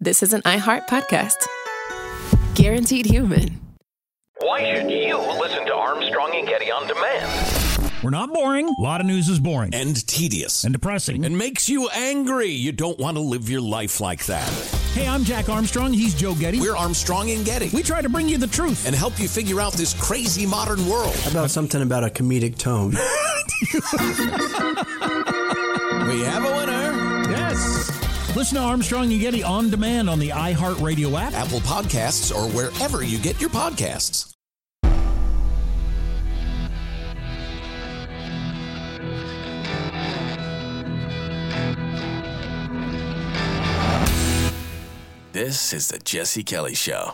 this is an iHeart podcast. Guaranteed human. Why should you listen to Armstrong and Getty on demand? We're not boring. A lot of news is boring. And tedious. And depressing. And makes you angry. You don't want to live your life like that. Hey, I'm Jack Armstrong. He's Joe Getty. We're Armstrong and Getty. We try to bring you the truth. And help you figure out this crazy modern world. How about something about a comedic tone? We have a winner. Yes. Listen to Armstrong and Getty on demand on the iHeartRadio app, Apple Podcasts, or wherever you get your podcasts. This is the Jesse Kelly Show.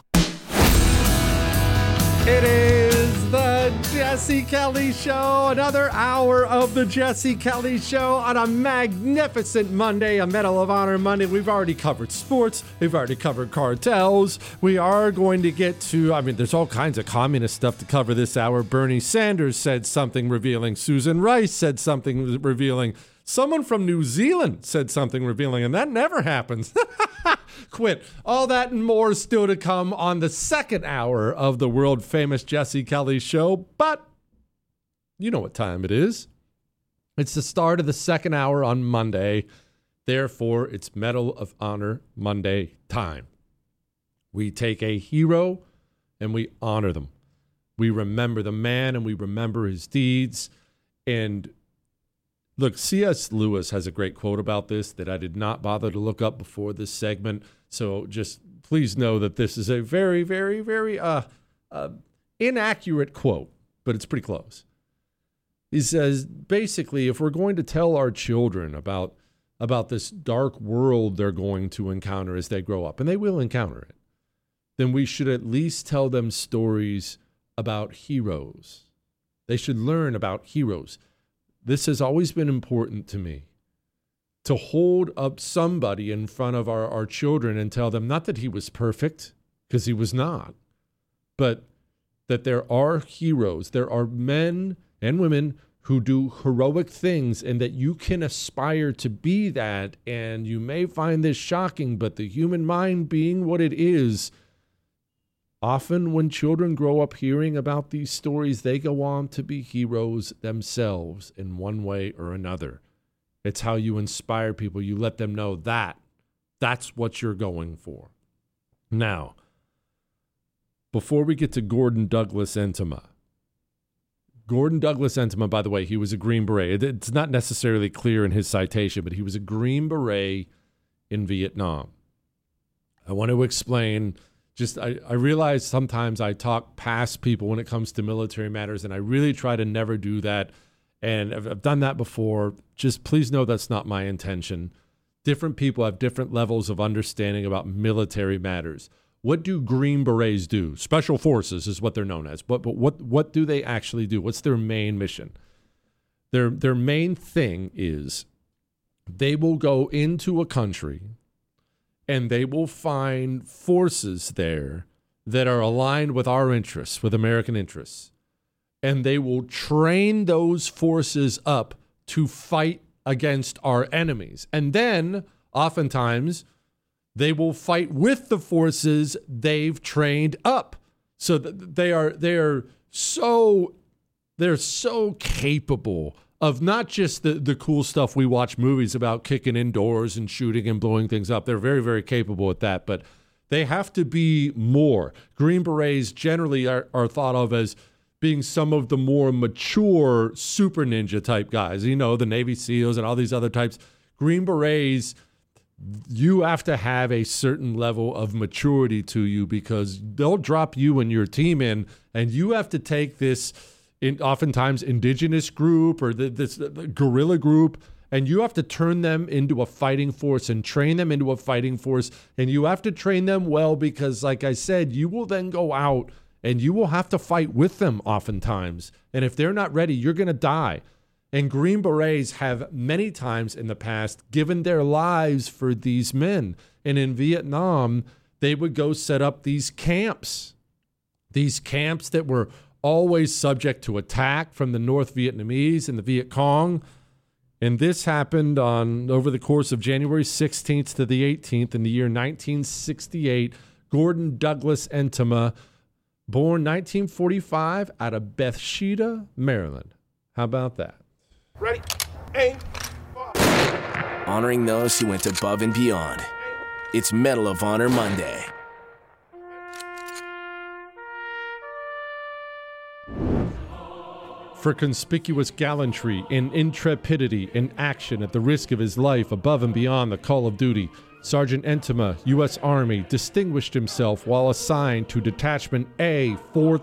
It is the Jesse Kelly Show, another hour of the Jesse Kelly Show on a magnificent Monday, a Medal of Honor Monday. We've already covered sports. We've already covered cartels. We are going to get to, there's all kinds of communist stuff to cover this hour. Bernie Sanders said something revealing. Susan Rice said something revealing. Someone from New Zealand said something revealing, and that never happens. Quit. All that and more is still to come on the second hour of the world-famous Jesse Kelly Show, but you know what time it is. It's the start of the second hour on Monday. Therefore, it's Medal of Honor Monday time. We take a hero and we honor them. We remember the man and we remember his deeds. And look, C.S. Lewis has a great quote about this that I did not bother to look up before this segment. So just please know that this is a very, very, very inaccurate quote, but it's pretty close. He says, basically, if we're going to tell our children about this dark world they're going to encounter as they grow up, and they will encounter it, then we should at least tell them stories about heroes. They should learn about heroes. This has always been important to me, to hold up somebody in front of our children and tell them not that he was perfect, because he was not, but that there are heroes. There are men and women who do heroic things and that you can aspire to be that. And you may find this shocking, but the human mind being what it is, often when children grow up hearing about these stories, they go on to be heroes themselves in one way or another. It's how you inspire people. You let them know that's what you're going for. Now, before we get to Gordon Douglas Entema, by the way, he was a Green Beret. It's not necessarily clear in his citation, but he was a Green Beret in Vietnam. I want to explain. I realize sometimes I talk past people when it comes to military matters, and I really try to never do that. And I've done that before. Just please know that's not my intention. Different people have different levels of understanding about military matters. What do Green Berets do? Special Forces is what they're known as. But what do they actually do? What's their main mission? Their main thing is they will go into a country and they will find forces there that are aligned with our interests, with American interests. And they will train those forces up to fight against our enemies. And then, oftentimes, they will fight with the forces they've trained up. So they're so capable of not just the cool stuff we watch movies about, kicking indoors and shooting and blowing things up. They're very, very capable at that, but they have to be more. Green Berets generally are thought of as being some of the more mature super ninja type guys, the Navy SEALs and all these other types. Green Berets, you have to have a certain level of maturity to you because they'll drop you and your team in, and you have to take this oftentimes indigenous group or this guerrilla group, and you have to turn them into a fighting force and train them into a fighting force. And you have to train them well because, like I said, you will then go out and you will have to fight with them oftentimes. And if they're not ready, you're going to die. And Green Berets have many times in the past given their lives for these men. And in Vietnam, they would go set up these camps that were always subject to attack from the North Vietnamese and the Viet Cong. And this happened over the course of January 16th to the 18th in the year 1968. Gordon Douglas Entema, born 1945 out of Bethesda, Maryland. How about that? Ready, aim, fire. Honoring those who went above and beyond. It's Medal of Honor Monday. For conspicuous gallantry and intrepidity in action at the risk of his life above and beyond the call of duty, Sergeant Entema, U.S. Army, distinguished himself while assigned to Detachment A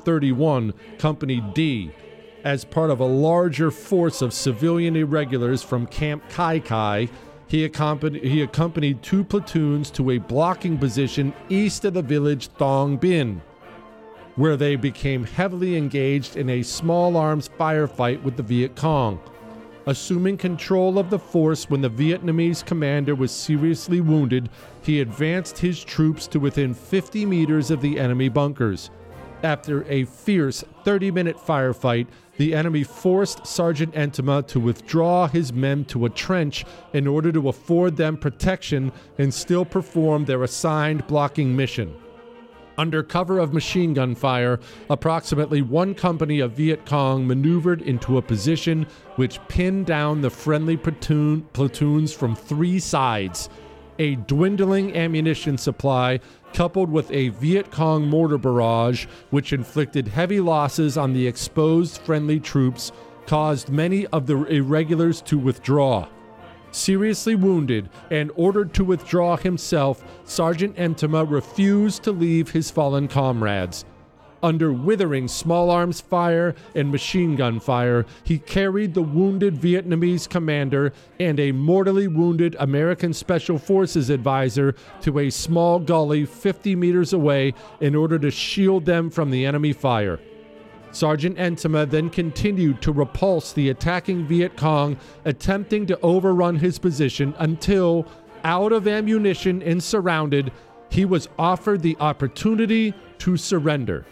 431, Company D, as part of a larger force of civilian irregulars from Camp Kai Kai. He accompanied 2 platoons to a blocking position east of the village Thong Binh, where they became heavily engaged in a small arms firefight with the Viet Cong. Assuming control of the force when the Vietnamese commander was seriously wounded, he advanced his troops to within 50 meters of the enemy bunkers. After a fierce 30-minute firefight, the enemy forced Sergeant Entema to withdraw his men to a trench in order to afford them protection and still perform their assigned blocking mission. Under cover of machine gun fire, approximately 1 company of Viet Cong maneuvered into a position which pinned down the friendly platoons from 3 sides. A dwindling ammunition supply, coupled with a Viet Cong mortar barrage, which inflicted heavy losses on the exposed friendly troops, caused many of the irregulars to withdraw. Seriously wounded and ordered to withdraw himself, Sergeant Entema refused to leave his fallen comrades. Under withering small arms fire and machine gun fire, he carried the wounded Vietnamese commander and a mortally wounded American Special Forces advisor to a small gully 50 meters away in order to shield them from the enemy fire. Sergeant Entema then continued to repulse the attacking Viet Cong, attempting to overrun his position until, out of ammunition and surrounded, he was offered the opportunity to surrender.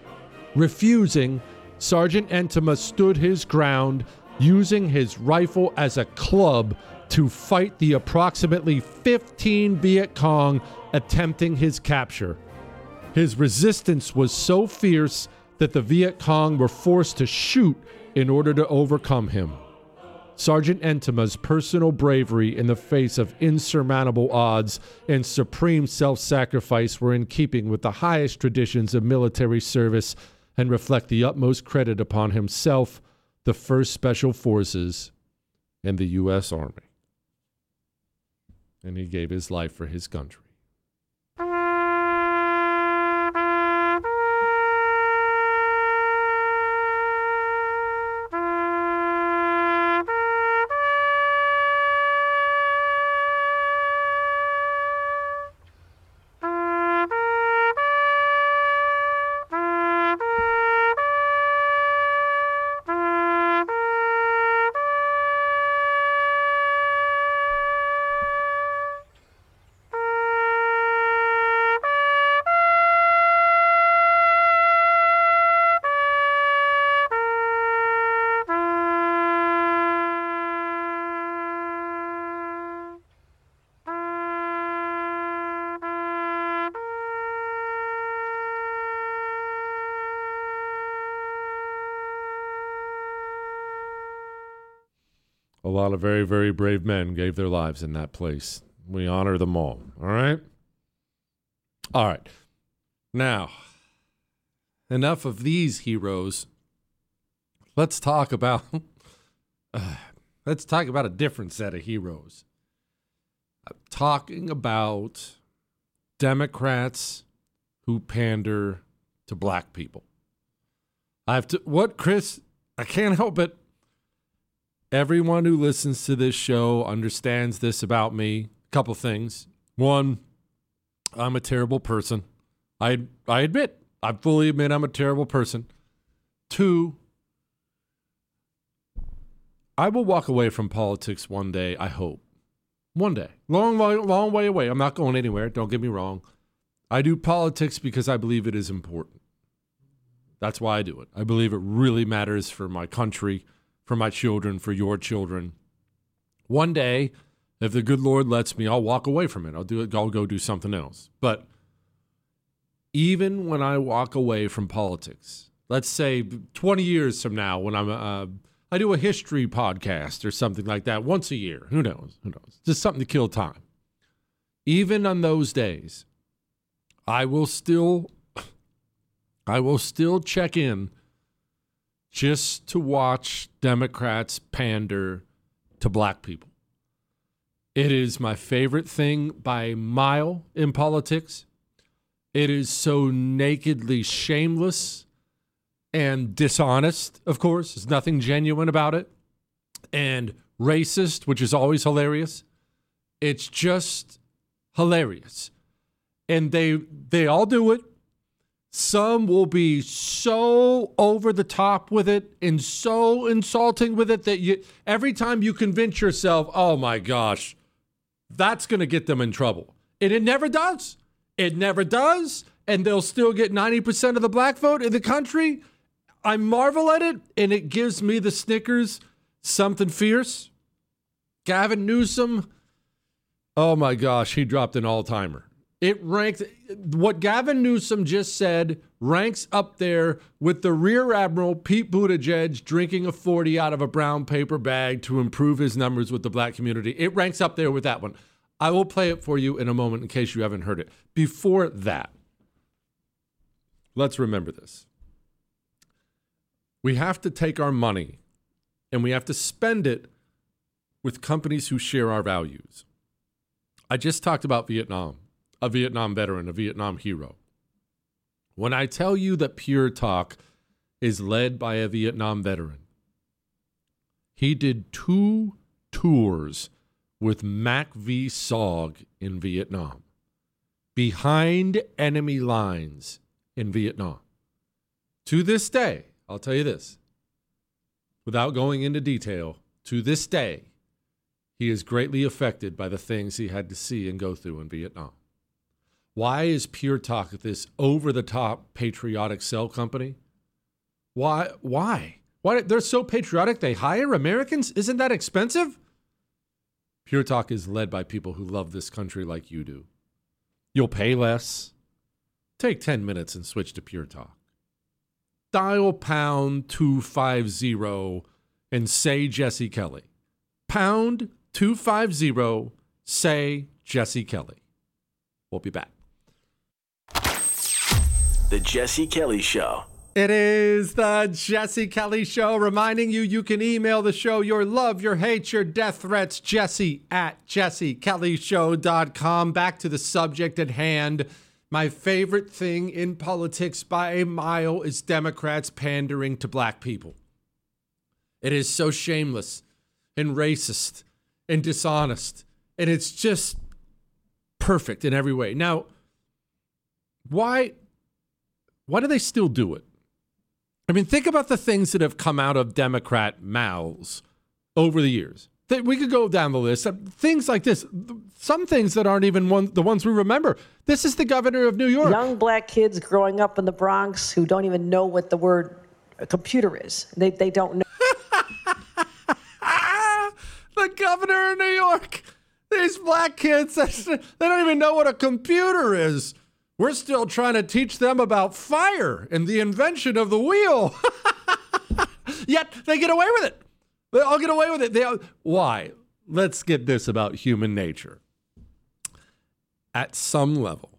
Refusing, Sergeant Entema stood his ground, using his rifle as a club to fight the approximately 15 Viet Cong attempting his capture. His resistance was so fierce that the Viet Cong were forced to shoot in order to overcome him. Sergeant Entema's personal bravery in the face of insurmountable odds and supreme self-sacrifice were in keeping with the highest traditions of military service and reflect the utmost credit upon himself, the 1st Special Forces, and the U.S. Army. And he gave his life for his country. A lot of very, very brave men gave their lives in that place. We honor them all. All right? All right. Now, enough of these heroes. Let's talk about a different set of heroes. I'm talking about Democrats who pander to black people. Chris? I can't help it. Everyone who listens to this show understands this about me. A couple things. One, I'm a terrible person. I fully admit I'm a terrible person. Two, I will walk away from politics one day, I hope. One day. Long way away. I'm not going anywhere. Don't get me wrong. I do politics because I believe it is important. That's why I do it. I believe it really matters for my country, for my children, for your children. One day, if the good Lord lets me, I'll walk away from it. I'll go do something else. But even when I walk away from politics, let's say 20 years from now, when I do a history podcast or something like that once a year, who knows? Just something to kill time. Even on those days, I will still check in just to watch Democrats pander to black people. It is my favorite thing by a mile in politics. It is so nakedly shameless and dishonest, of course. There's nothing genuine about it. And racist, which is always hilarious. It's just hilarious. And they all do it. Some will be so over the top with it and so insulting with it that every time you convince yourself, oh my gosh, that's going to get them in trouble. And it never does. It never does. And they'll still get 90% of the black vote in the country. I marvel at it, and it gives me the Snickers something fierce. Gavin Newsom, oh my gosh, he dropped an all-timer. It ranked, what Gavin Newsom just said ranks up there with the Rear Admiral Pete Buttigieg drinking a 40 out of a brown paper bag to improve his numbers with the black community. It ranks up there with that one. I will play it for you in a moment in case you haven't heard it. Before that, let's remember this. We have to take our money and we have to spend it with companies who share our values. I just talked about Vietnam. A Vietnam veteran, a Vietnam hero. When I tell you that Pure Talk is led by a Vietnam veteran, he did 2 tours with Mac V. Sog in Vietnam, behind enemy lines in Vietnam. To this day, I'll tell you this, without going into detail, to this day, he is greatly affected by the things he had to see and go through in Vietnam. Why is Pure Talk this over-the-top patriotic cell company? Why? They're so patriotic they hire Americans? Isn't that expensive? Pure Talk is led by people who love this country like you do. You'll pay less. Take 10 minutes and switch to Pure Talk. Dial pound 250 and say Jesse Kelly. Pound 250, say Jesse Kelly. We'll be back. The Jesse Kelly Show. It is the Jesse Kelly Show, reminding you can email the show your love, your hate, your death threats, jesse@jessekellyshow.com. Back to the subject at hand. My favorite thing in politics by a mile is Democrats pandering to black people. It is so shameless and racist and dishonest, and it's just perfect in every way. Now, why do they still do it? I mean, think about the things that have come out of Democrat mouths over the years. We could go down the list. Things like this. Some things that aren't even the ones we remember. This is the governor of New York. Young black kids growing up in the Bronx who don't even know what the word computer is. They don't know. The governor of New York. These black kids, they don't even know what a computer is. We're still trying to teach them about fire and the invention of the wheel. Yet they get away with it. They all get away with it. Why? Let's get this about human nature. At some level,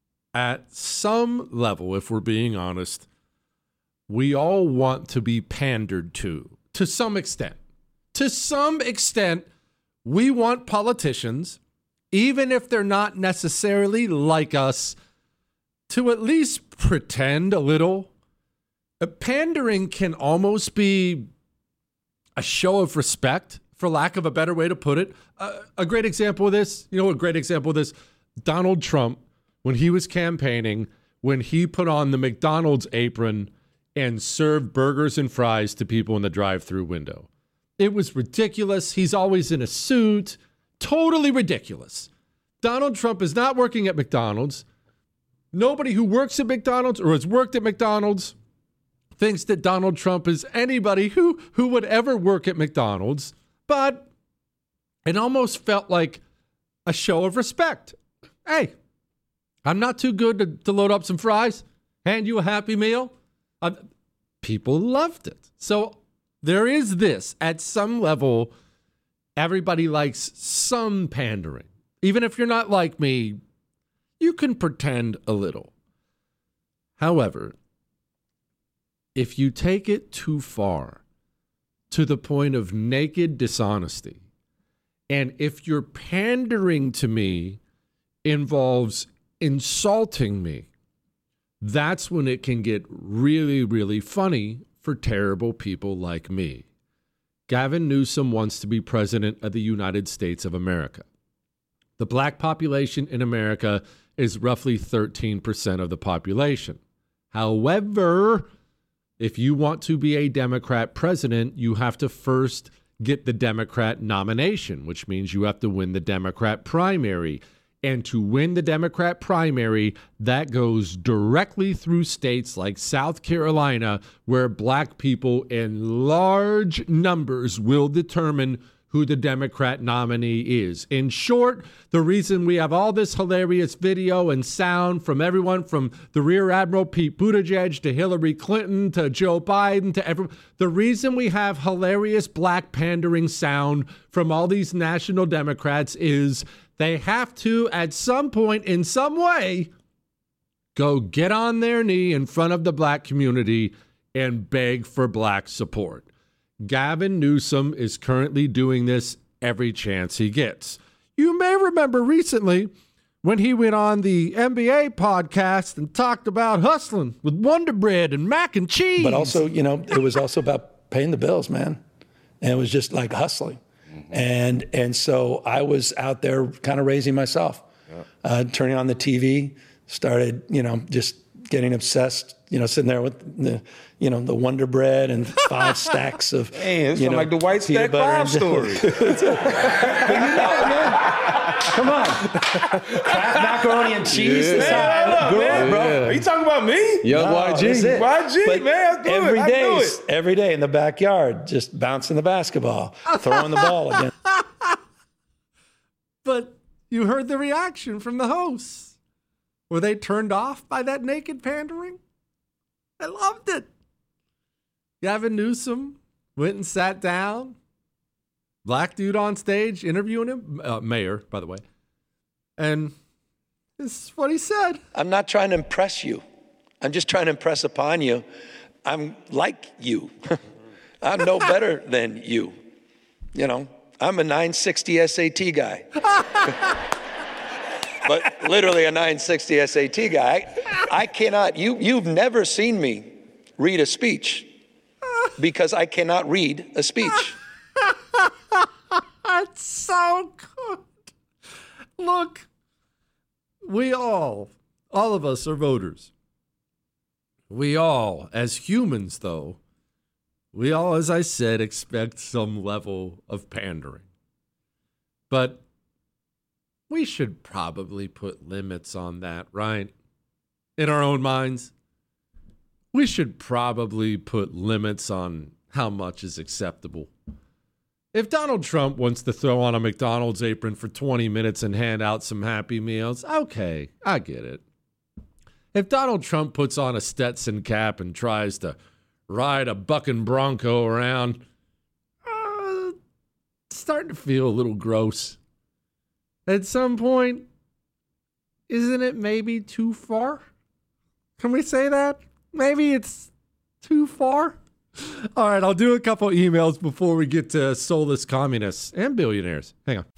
if we're being honest, we all want to be pandered to some extent. To some extent, we want politicians, even if they're not necessarily like us, to at least pretend a little. Pandering can almost be a show of respect, for lack of a better way to put it. A great example of this, Donald Trump, when he was campaigning, when he put on the McDonald's apron and served burgers and fries to people in the drive-through window. It was ridiculous. He's always in a suit. Totally ridiculous. Donald Trump is not working at McDonald's. Nobody who works at McDonald's or has worked at McDonald's thinks that Donald Trump is anybody who would ever work at McDonald's. But It almost felt like a show of respect. Hey, I'm not too good to load up some fries, hand you a Happy Meal. People loved it. So there is this. At some level, everybody likes some pandering. Even if you're not like me, you can pretend a little. However, if you take it too far, to the point of naked dishonesty, and if your pandering to me involves insulting me, that's when it can get really, really funny for terrible people like me. Gavin Newsom wants to be president of the United States of America. The black population in America is roughly 13% of the population. However, if you want to be a Democrat president, you have to first get the Democrat nomination, which means you have to win the Democrat primary. And to win the Democrat primary, that goes directly through states like South Carolina, where black people in large numbers will determine who the Democrat nominee is. In short, the reason we have all this hilarious video and sound from everyone from the Rear Admiral Pete Buttigieg to Hillary Clinton to Joe Biden to everyone, the reason we have hilarious black pandering sound from all these national Democrats is they have to, at some point, in some way, go get on their knee in front of the black community and beg for black support. Gavin Newsom is currently doing this every chance he gets. You may remember recently when he went on the NBA podcast and talked about hustling with Wonder Bread and mac and cheese. But also, it was also about paying the bills, man. And it was just like hustling. And so I was out there kind of raising myself, turning on the TV, started, just getting obsessed, sitting there with the Wonder Bread and 5 stacks of, hey, it's like the White Stack 5 story. Come on. Kraft macaroni and cheese. Yeah, bro. Are you talking about me? Yo, YG. YG, but man. Every day in the backyard, just bouncing the basketball, throwing the ball again. But you heard the reaction from the hosts. Were they turned off by that naked pandering? I loved it. Gavin Newsom went and sat down. Black dude on stage interviewing him. Mayor, by the way. And this is what he said. I'm not trying to impress you. I'm just trying to impress upon you. I'm like you. I'm no better than you. I'm a 960 SAT guy. But literally a 960 SAT guy. I cannot, you've never seen me read a speech because I cannot read a speech. That's so good. Look, we all of us are voters. We all, as humans though, we all, as I said, expect some level of pandering. But we should probably put limits on that, right? In our own minds. We should probably put limits on how much is acceptable. If Donald Trump wants to throw on a McDonald's apron for 20 minutes and hand out some Happy Meals, okay, I get it. If Donald Trump puts on a Stetson cap and tries to ride a bucking Bronco around, it's starting to feel a little gross. At some point, isn't it maybe too far? Can we say that? Maybe it's too far? All right, I'll do a couple emails before we get to soulless communists and billionaires. Hang on.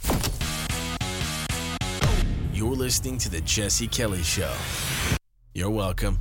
You're listening to The Jesse Kelly Show. You're welcome.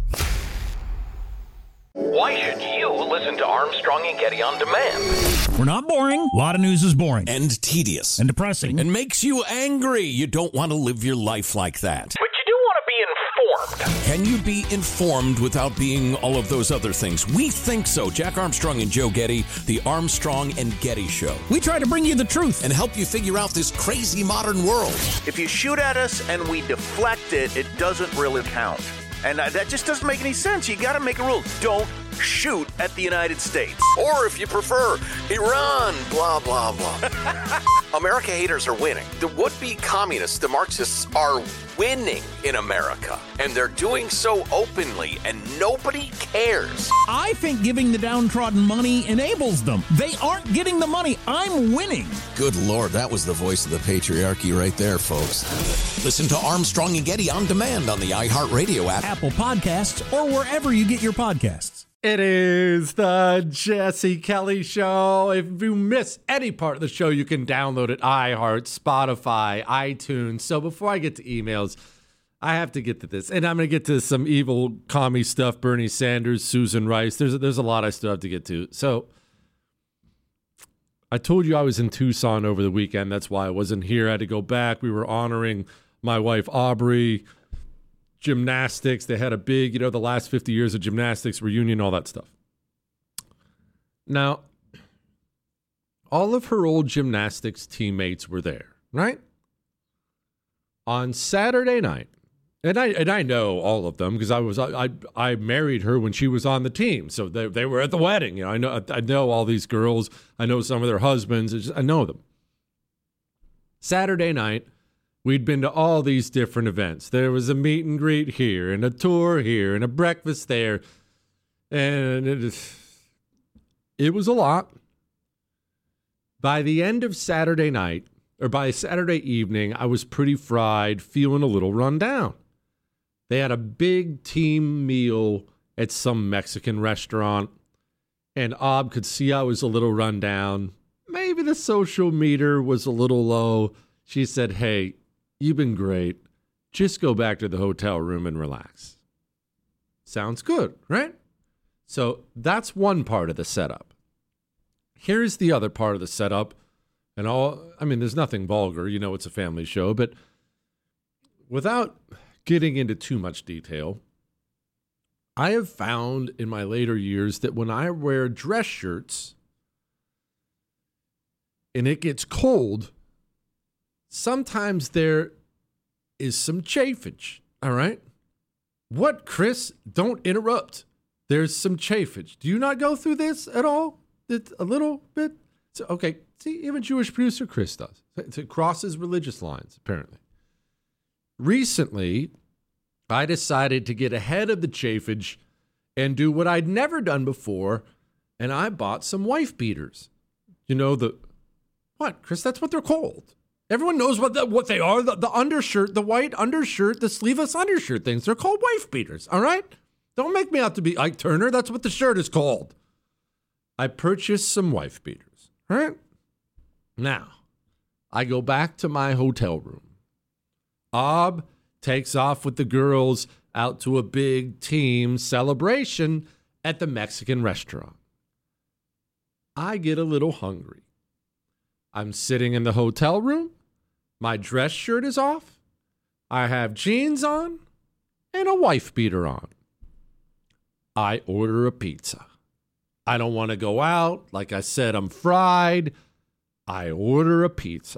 Why should you listen to Armstrong and Getty on demand? We're not boring. A lot of news is boring. And tedious. And depressing. And makes you angry. You don't want to live your life like that. But you do want to be informed. Can you be informed without being all of those other things? We think so. Jack Armstrong and Joe Getty, the Armstrong and Getty Show. We try to bring you the truth and help you figure out this crazy modern world. If you shoot at us and we deflect it, it doesn't really count. And that just doesn't make any sense. You got to make a rule. Don't shoot at the United States. Or if you prefer, Iran, blah, blah, blah. America haters are winning. The would-be communists, the Marxists, are winning in America. And they're doing so openly, and nobody cares. I think giving the downtrodden money enables them. They aren't getting the money. I'm winning. Good Lord, that was the voice of the patriarchy right there, folks. Listen to Armstrong and Getty on demand on the iHeartRadio app, Apple Podcasts, or wherever you get your podcasts. It is the Jesse Kelly Show. If you miss any part of the show, you can download it, iHeart, Spotify, iTunes. So before I get to emails, I have to get to this. And I'm going to get to some evil commie stuff, Bernie Sanders, Susan Rice. There's a lot I still have to get to. So I told you I was in Tucson over the weekend. That's why I wasn't here. I had to go back. We were honoring my wife, Aubrey. Gymnastics. They had a big, the last 50 years of gymnastics reunion, all that stuff. Now, all of her old gymnastics teammates were there, right? On Saturday night, and I know all of them because I married her when she was on the team, so they were at the wedding. I know all these girls. I know some of their husbands. I know them. Saturday night, we'd been to all these different events. There was a meet and greet here, and a tour here, and a breakfast there. And it was a lot. By the end of Saturday night, or by Saturday evening, I was pretty fried, feeling a little run down. They had a big team meal at some Mexican restaurant, and Ob could see I was a little run down. Maybe the social meter was a little low. She said, "Hey, you've been great. Just go back to the hotel room and relax." Sounds good, right? So that's one part of the setup. Here's the other part of the setup. And there's nothing vulgar. It's a family show. But without getting into too much detail, I have found in my later years that when I wear dress shirts and it gets cold, sometimes there is some chafage, all right? What, Chris? Don't interrupt. There's some chafage. Do you not go through this at all? A little bit? So, okay, see, even Jewish producer Chris does. It crosses religious lines, apparently. Recently, I decided to get ahead of the chafage and do what I'd never done before, and I bought some wife beaters. What, Chris? That's what they're called. Everyone knows what they are. The undershirt, the white undershirt, the sleeveless undershirt things. They're called wife beaters, all right? Don't make me out to be Ike Turner. That's what the shirt is called. I purchased some wife beaters, all right? Now, I go back to my hotel room. Ob takes off with the girls out to a big team celebration at the Mexican restaurant. I get a little hungry. I'm sitting in the hotel room. My dress shirt is off. I have jeans on and a wife beater on. I order a pizza. I don't want to go out. Like I said, I'm fried. I order a pizza.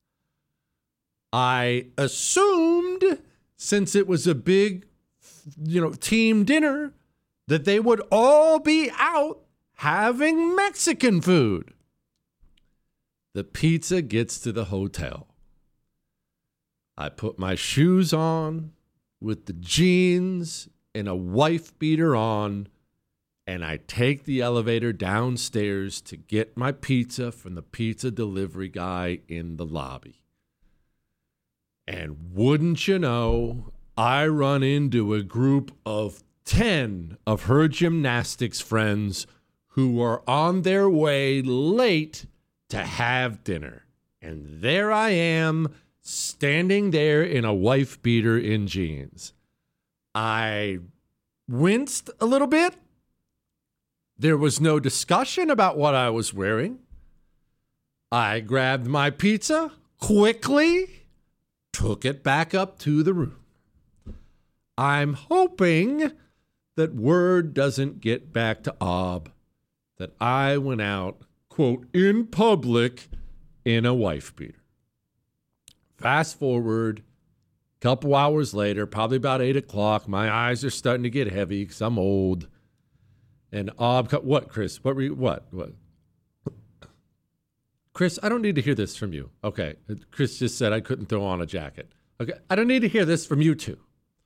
I assumed, since it was a big, team dinner, that they would all be out having Mexican food. The pizza gets to the hotel. I put my shoes on with the jeans and a wife beater on, and I take the elevator downstairs to get my pizza from the pizza delivery guy in the lobby. And wouldn't you know, I run into a group of 10 of her gymnastics friends who are on their way late to have dinner. And there I am, standing there in a wife beater in jeans. I winced a little bit. There was no discussion about what I was wearing. I grabbed my pizza quickly, took it back up to the room. I'm hoping that word doesn't get back to Ob that I went out, quote, in public in a wife beater. Fast forward, a couple hours later, probably about 8 o'clock, my eyes are starting to get heavy because I'm old. And Ob, what, Chris? What? Chris, I don't need to hear this from you. Okay. Chris just said I couldn't throw on a jacket. Okay. I don't need to hear this from you two.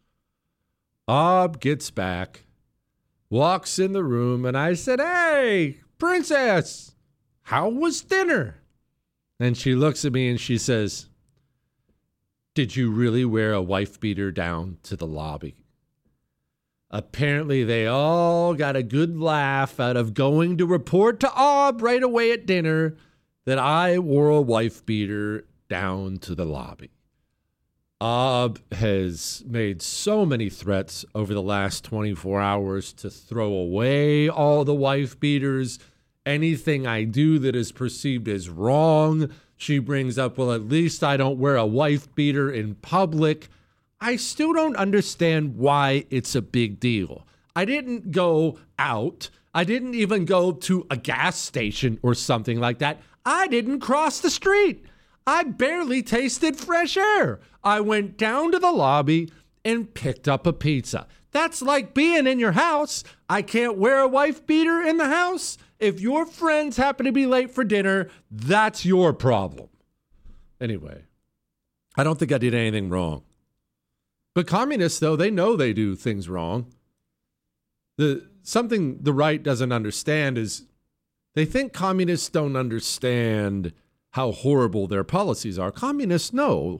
Ob gets back, walks in the room, and I said, "Hey, princess, how was dinner?" And she looks at me and she says, "Did you really wear a wife beater down to the lobby?" Apparently, they all got a good laugh out of going to report to Ob right away at dinner that I wore a wife beater down to the lobby. Ob has made so many threats over the last 24 hours to throw away all the wife beaters. Anything I do that is perceived as wrong, she brings up, well, at least I don't wear a wife beater in public. I still don't understand why it's a big deal. I didn't go out. I didn't even go to a gas station or something like that. I didn't cross the street. I barely tasted fresh air. I went down to the lobby and picked up a pizza. That's like being in your house. I can't wear a wife beater in the house. If your friends happen to be late for dinner, that's your problem. Anyway, I don't think I did anything wrong. But communists, though, they know they do things wrong. Something the right doesn't understand is they think communists don't understand how horrible their policies are. Communists know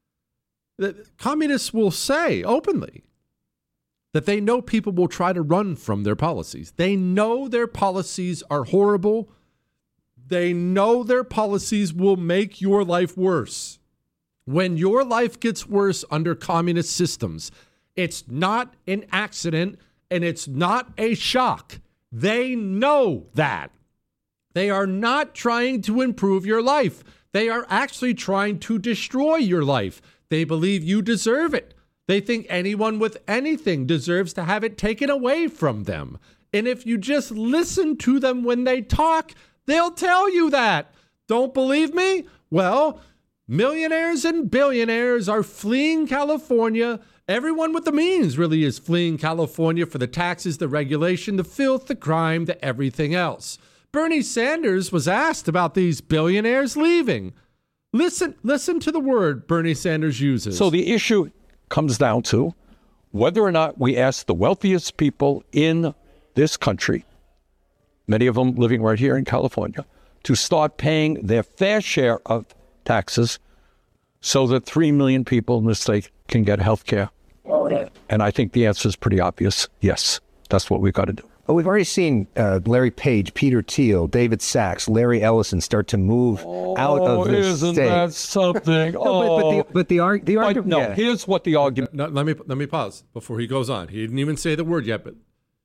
that communists will say openly that they know people will try to run from their policies. They know their policies are horrible. They know their policies will make your life worse. When your life gets worse under communist systems, it's not an accident and it's not a shock. They know that. They are not trying to improve your life. They are actually trying to destroy your life. They believe you deserve it. They think anyone with anything deserves to have it taken away from them. And if you just listen to them when they talk, they'll tell you that. Don't believe me? Well, millionaires and billionaires are fleeing California. Everyone with the means really is fleeing California for the taxes, the regulation, the filth, the crime, the everything else. Bernie Sanders was asked about these billionaires leaving. Listen to the word Bernie Sanders uses. So the issue comes down to whether or not we ask the wealthiest people in this country, many of them living right here in California, to start paying their fair share of taxes so that 3 million people in the state can get health care. And I think the answer is pretty obvious. Yes, that's what we've got to do. Well, we've already seen Larry Page, Peter Thiel, David Sachs, Larry Ellison start to move out of the isn't state. That something? But the argument. No, yeah. here's what the argument. No, let me pause before he goes on. He didn't even say the word yet, but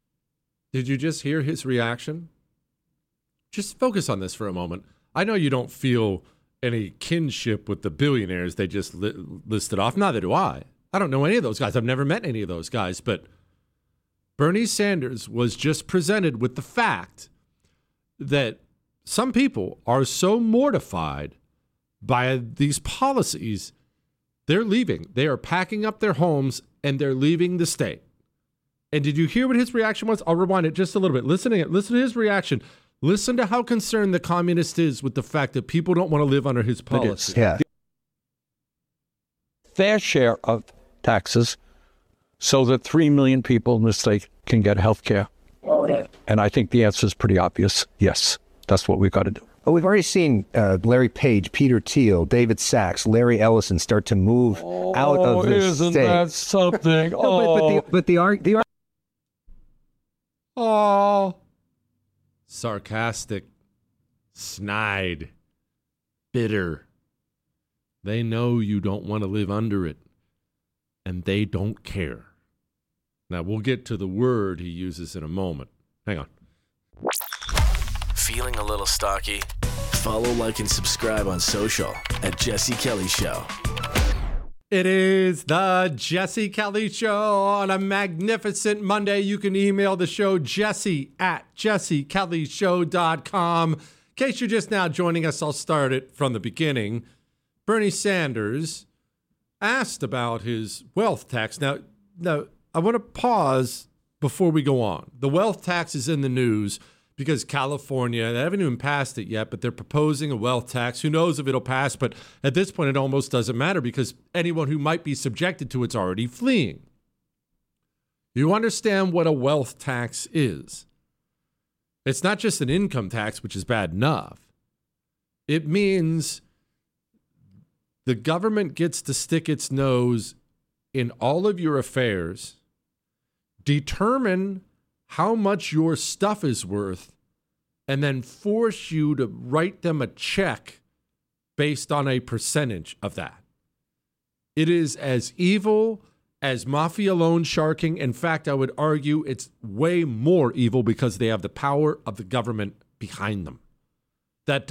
did you just hear his reaction? Just focus on this for a moment. I know you don't feel any kinship with the billionaires they just listed off. Neither do I. I don't know any of those guys. I've never met any of those guys, but Bernie Sanders was just presented with the fact that some people are so mortified by these policies, they're leaving. They are packing up their homes and they're leaving the state. And did you hear what his reaction was? I'll rewind it just a little bit. Listen to his reaction. Listen to how concerned the communist is with the fact that people don't want to live under his policy. Yeah. Fair share of taxes so that 3 million people in the state can get health care. And I think the answer is pretty obvious. Yes, that's what we've got to do. Well, we've already seen Larry Page, Peter Thiel, David Sachs, Larry Ellison start to move out of the isn't state. That something? Sarcastic, snide, bitter. They know you don't want to live under it, and they don't care. Now, we'll get to the word he uses in a moment. Hang on. Feeling a little stocky? Follow, like, and subscribe on social at Jesse Kelly Show. It is the Jesse Kelly Show on a magnificent Monday. You can email the show, jesse@jessekellyshow.com. In case you're just now joining us, I'll start it from the beginning. Bernie Sanders asked about his wealth tax. Now, I want to pause before we go on. The wealth tax is in the news because California, they haven't even passed it yet, but they're proposing a wealth tax. Who knows if it'll pass, but at this point it almost doesn't matter because anyone who might be subjected to it's already fleeing. You understand what a wealth tax is. It's not just an income tax, which is bad enough. It means the government gets to stick its nose in all of your affairs, determine how much your stuff is worth, and then force you to write them a check based on a percentage of that. It is as evil as mafia loan sharking. In fact, I would argue it's way more evil because they have the power of the government behind them. That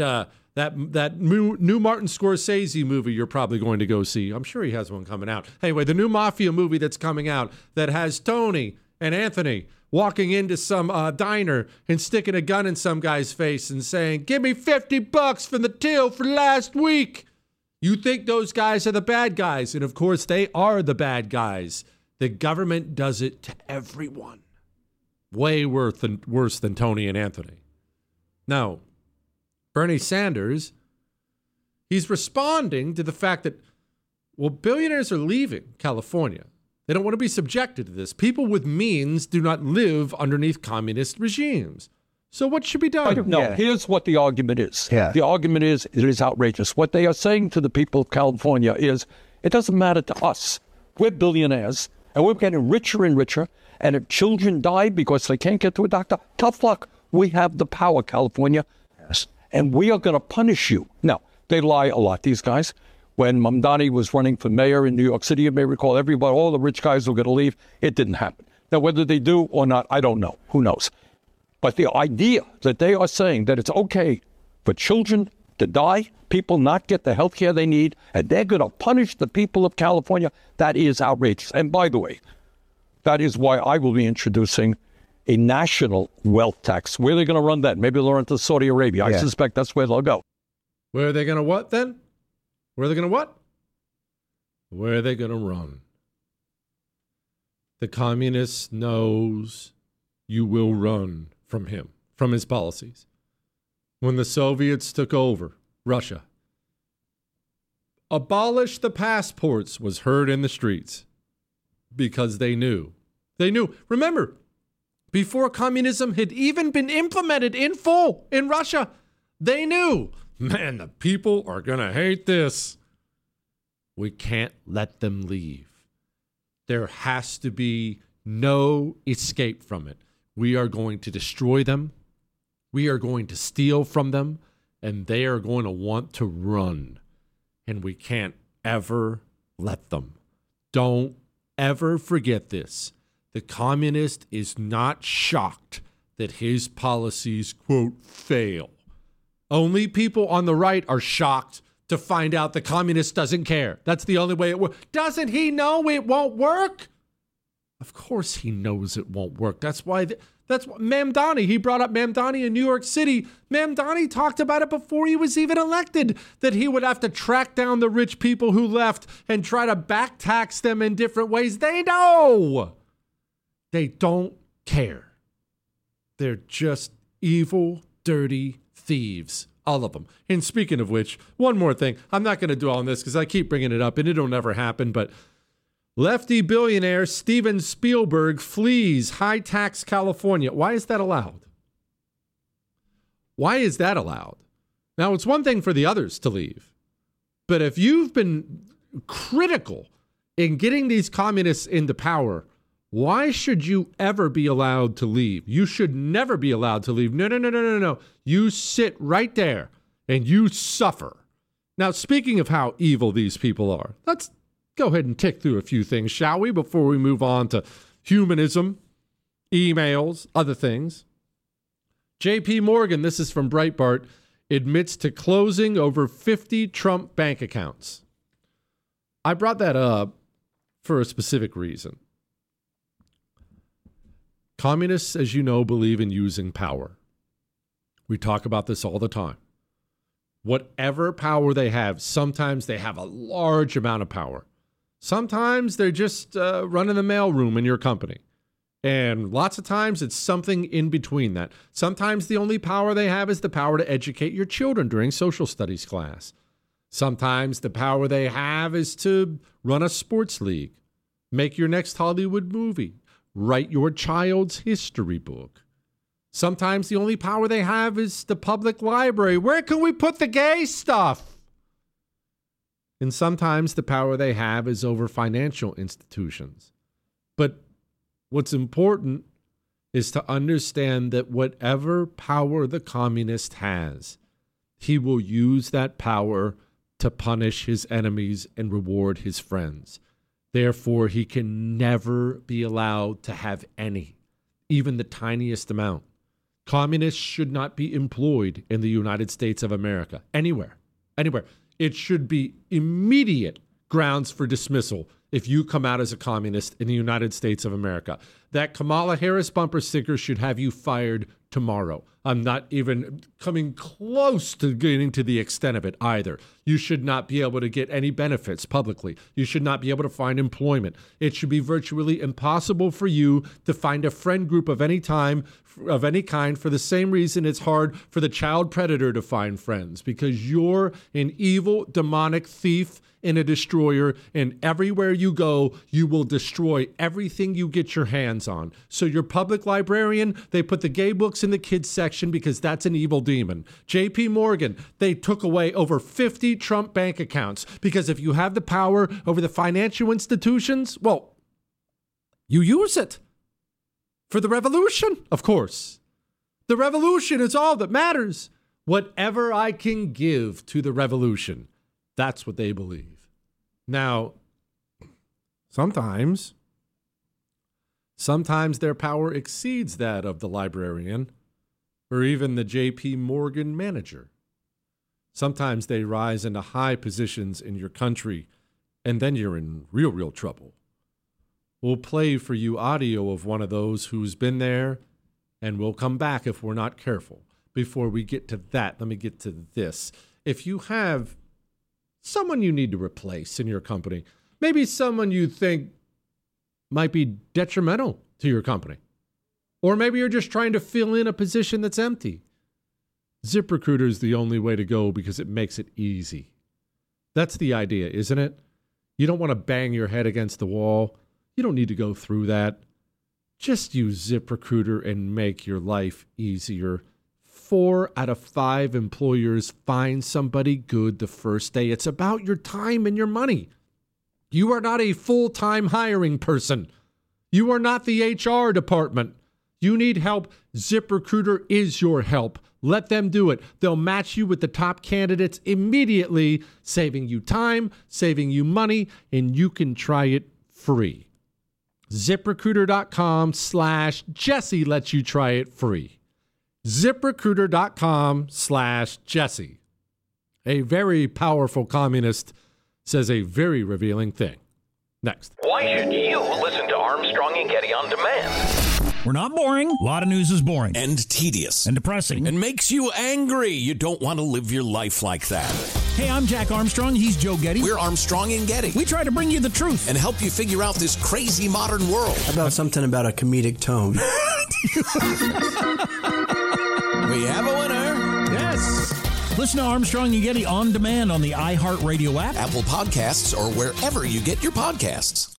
new Martin Scorsese movie you're probably going to go see. I'm sure he has one coming out. Anyway, the new Mafia movie that's coming out that has Tony and Anthony walking into some diner and sticking a gun in some guy's face and saying, "Give me $50 from the till for last week." You think those guys are the bad guys, and of course they are the bad guys. The government does it to everyone. Way worse than Tony and Anthony. Now, Bernie Sanders, he's responding to the fact that, well, billionaires are leaving California. They don't want to be subjected to this. People with means do not live underneath communist regimes. So what should be done? No, here's what the argument is. Yeah. The argument is it is outrageous. What they are saying to the people of California is it doesn't matter to us. We're billionaires, and we're getting richer and richer. And if children die because they can't get to a doctor, tough luck. We have the power, California. Yes. And we are going to punish you. Now, they lie a lot, these guys. When Mamdani was running for mayor in New York City, you may recall everybody, all the rich guys were going to leave. It didn't happen. Now, whether they do or not, I don't know. Who knows? But the idea that they are saying that it's okay for children to die, people not get the health care they need, and they're going to punish the people of California, that is outrageous. And by the way, that is why I will be introducing a national wealth tax. Where are they going to run that? Maybe they'll run to Saudi Arabia. I suspect that's where they'll go. Where are they going to what then? Where are they going to what? Where are they going to run? The communist knows you will run from him, from his policies. When the Soviets took over Russia, abolish the passports was heard in the streets because they knew. They knew. Remember, before communism had even been implemented in full in Russia, they knew, man, the people are going to hate this. We can't let them leave. There has to be no escape from it. We are going to destroy them. We are going to steal from them, and they are going to want to run. And we can't ever let them. Don't ever forget this. The communist is not shocked that his policies, quote, fail. Only people on the right are shocked to find out the communist doesn't care. That's the only way it works. Doesn't he know it won't work? Of course he knows it won't work. That's why Mamdani, he brought up Mamdani in New York City. Mamdani talked about it before he was even elected, that he would have to track down the rich people who left and try to back tax them in different ways. They know. They don't care. They're just evil, dirty thieves. All of them. And speaking of which, one more thing. I'm not going to dwell on this because I keep bringing it up and it'll never happen, but lefty billionaire Steven Spielberg flees high-tax California. Why is that allowed? Why is that allowed? Now, it's one thing for the others to leave, but if you've been critical in getting these communists into power, why should you ever be allowed to leave? You should never be allowed to leave. No. You sit right there and you suffer. Now, speaking of how evil these people are, let's go ahead and tick through a few things, shall we, before we move on to humanism, emails, other things. J.P. Morgan, this is from Breitbart, admits to closing over 50 Trump bank accounts. I brought that up for a specific reason. Communists, as you know, believe in using power. We talk about this all the time. Whatever power they have, sometimes they have a large amount of power. Sometimes they're just running the mailroom in your company. And lots of times it's something in between that. Sometimes the only power they have is the power to educate your children during social studies class. Sometimes the power they have is to run a sports league, make your next Hollywood movie, write your child's history book. Sometimes the only power they have is the public library. Where can we put the gay stuff? And sometimes the power they have is over financial institutions. But what's important is to understand that whatever power the communist has, he will use that power to punish his enemies and reward his friends. Therefore, he can never be allowed to have any, even the tiniest amount. Communists should not be employed in the United States of America, anywhere. It should be immediate grounds for dismissal if you come out as a communist in the United States of America. That Kamala Harris bumper sticker should have you fired tomorrow. I'm not even coming close to getting to the extent of it either. You should not be able to get any benefits publicly. You should not be able to find employment. It should be virtually impossible for you to find a friend group of any kind for the same reason it's hard for the child predator to find friends, because you're an evil, demonic thief and a destroyer, and everywhere you go, you will destroy everything you get your hands on. So your public librarian, they put the gay books in the kids section because that's an evil demon. JP Morgan, they took away over 50 Trump bank accounts because if you have the power over the financial institutions, well, you use it. For the revolution, of course. The revolution is all that matters. Whatever I can give to the revolution, that's what they believe. Now, sometimes their power exceeds that of the librarian or even the J.P. Morgan manager. Sometimes they rise into high positions in your country, and then you're in real trouble. We'll play for you audio of one of those who's been there, and we'll come back if we're not careful. Before we get to that, let me get to this. If you have someone you need to replace in your company, maybe someone you think might be detrimental to your company, or maybe you're just trying to fill in a position that's empty, ZipRecruiter is the only way to go because it makes it easy. That's the idea, isn't it? You don't want to bang your head against the wall. You don't need to go through that. Just use ZipRecruiter and make your life easier. 4 out of 5 employers find somebody good the first day. It's about your time and your money. You are not a full-time hiring person. You are not the HR department. You need help. ZipRecruiter is your help. Let them do it. They'll match you with the top candidates immediately, saving you time, saving you money, and you can try it free. ZipRecruiter.com/Jesse lets you try it free. ZipRecruiter.com/Jesse. A very powerful communist says a very revealing thing. Next. Why should you listen to Armstrong and Getty on demand? We're not boring. A lot of news is boring. And tedious. And depressing. And makes you angry. You don't want to live your life like that. Hey, I'm Jack Armstrong. He's Joe Getty. We're Armstrong and Getty. We try to bring you the truth. And help you figure out this crazy modern world. How about something about a comedic tone? We have a winner. Yes. Listen to Armstrong and Getty on demand on the iHeartRadio app, Apple Podcasts, or wherever you get your podcasts.